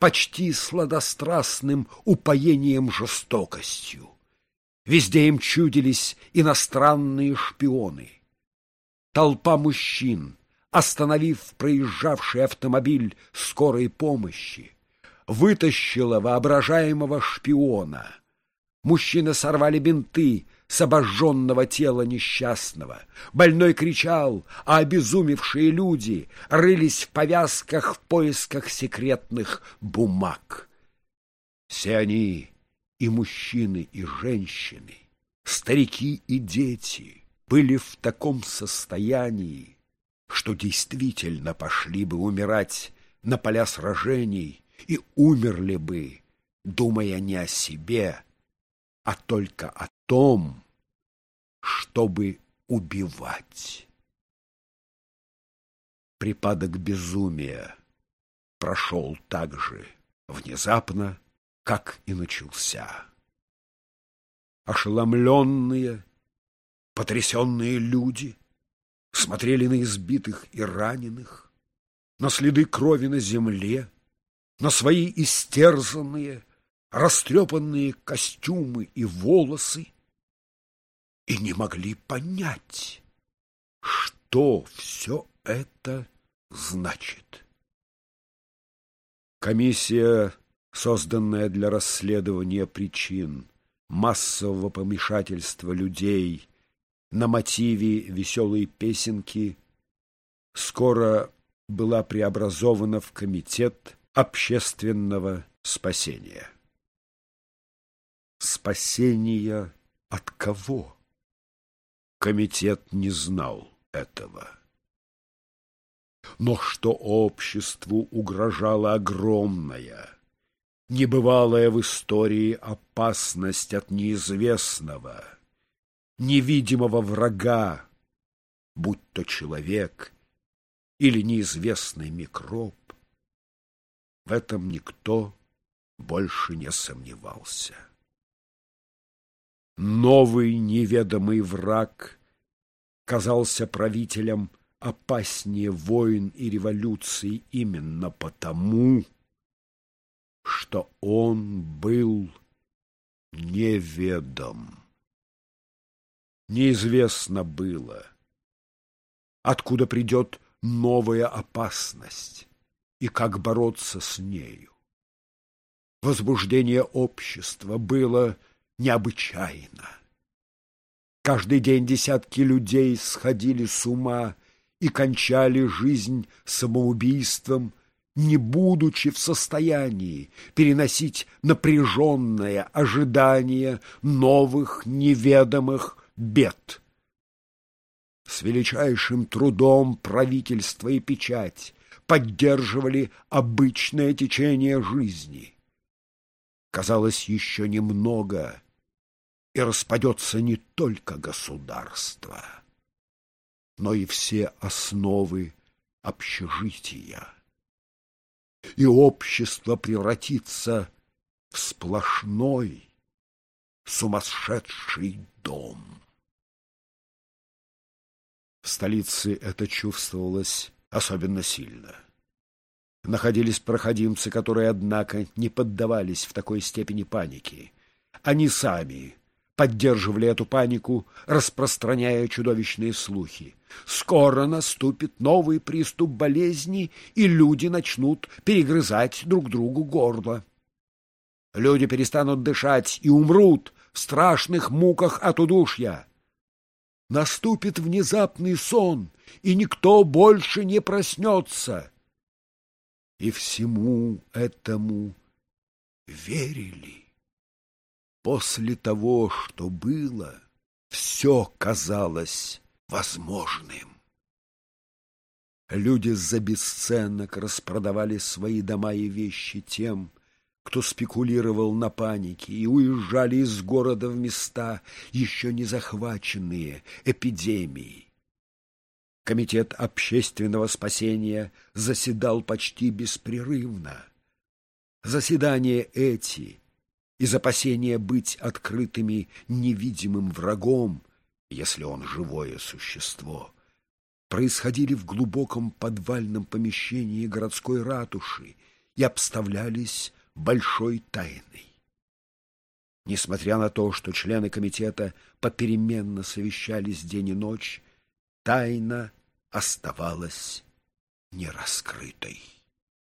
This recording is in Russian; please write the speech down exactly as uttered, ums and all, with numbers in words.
почти сладострастным упоением жестокостью. Везде им чудились иностранные шпионы. Толпа мужчин, остановив проезжавший автомобиль скорой помощи, вытащила воображаемого шпиона. Мужчины сорвали бинты с обожженного тела несчастного. Больной кричал, а обезумевшие люди рылись в повязках в поисках секретных бумаг. Все они, и мужчины, и женщины, старики и дети, были в таком состоянии, что действительно пошли бы умирать на поля сражений и умерли бы, думая не о себе, а только о том, чтобы убивать. Припадок безумия прошел так же внезапно, как и начался. Ошеломленные, потрясенные люди смотрели на избитых и раненых, на следы крови на земле, на свои истерзанные, растрепанные костюмы и волосы, и не могли понять, что все это значит. Комиссия, созданная для расследования причин массового помешательства людей на мотиве веселой песенки, скоро была преобразована в комитет общественного спасения. Спасения от кого? Комитет не знал этого. Но что обществу угрожала огромная, небывалая в истории опасность от неизвестного, невидимого врага, будь то человек или неизвестный микроб, в этом никто больше не сомневался. Новый неведомый враг казался правителям опаснее войн и революций именно потому, что он был неведом. Неизвестно было, откуда придет новая опасность и как бороться с нею. Возбуждение общества было необычайно. Каждый день десятки людей сходили с ума и кончали жизнь самоубийством, не будучи в состоянии переносить напряженное ожидание новых неведомых бед. С величайшим трудом правительство и печать поддерживали обычное течение жизни. Казалось, еще немного, и распадется не только государство, но и все основы общежития. И общество превратится в сплошной сумасшедший дом. В столице это чувствовалось особенно сильно. Находились проходимцы, которые, однако, не поддавались в такой степени панике. Они сами поддерживали эту панику, распространяя чудовищные слухи. Скоро наступит новый приступ болезни, и люди начнут перегрызать друг другу горло. Люди перестанут дышать и умрут в страшных муках от удушья. Наступит внезапный сон, и никто больше не проснется. И всему этому верили. После того, что было, все казалось возможным. Люди за бесценок распродавали свои дома и вещи тем, кто спекулировал на панике, и уезжали из города в места, еще не захваченные эпидемией. Комитет общественного спасения заседал почти беспрерывно. Заседания эти из опасения быть открытыми невидимым врагом, если он живое существо, происходили в глубоком подвальном помещении городской ратуши и обставлялись большой тайной. Несмотря на то, что члены комитета попеременно совещались день и ночь, тайна оставалась нераскрытой.